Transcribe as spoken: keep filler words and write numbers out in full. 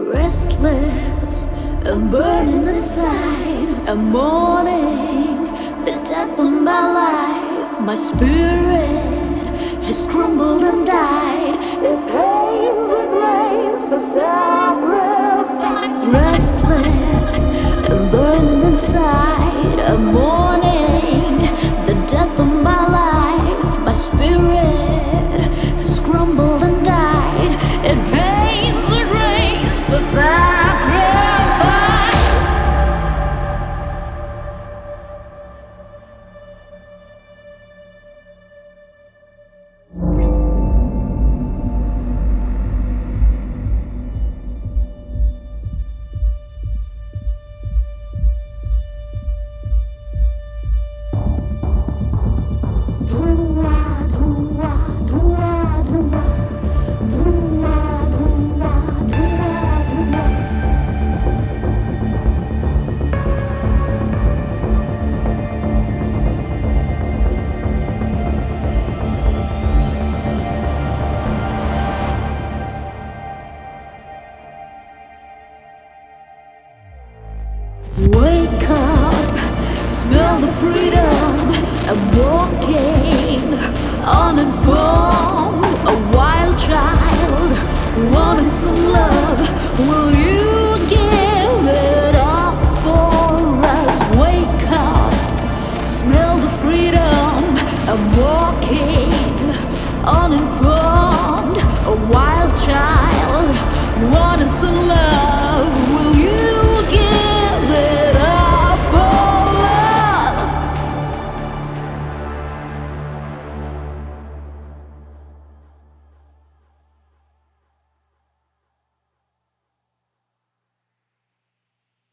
Restless and burning inside. A mourning the death of my life. My spirit has crumbled and died. It pains and rains for sacrifice. Restless and burning inside. A mourning the death of my life. My spirit has crumbled and died. It pains and rains for sacrifice. Wake up, smell the freedom. I'm walking uninformed, a wild child wanting some love. Will you give it up for us? Wake up, smell the freedom. I'm walking uninformed, a wild child wanting some love.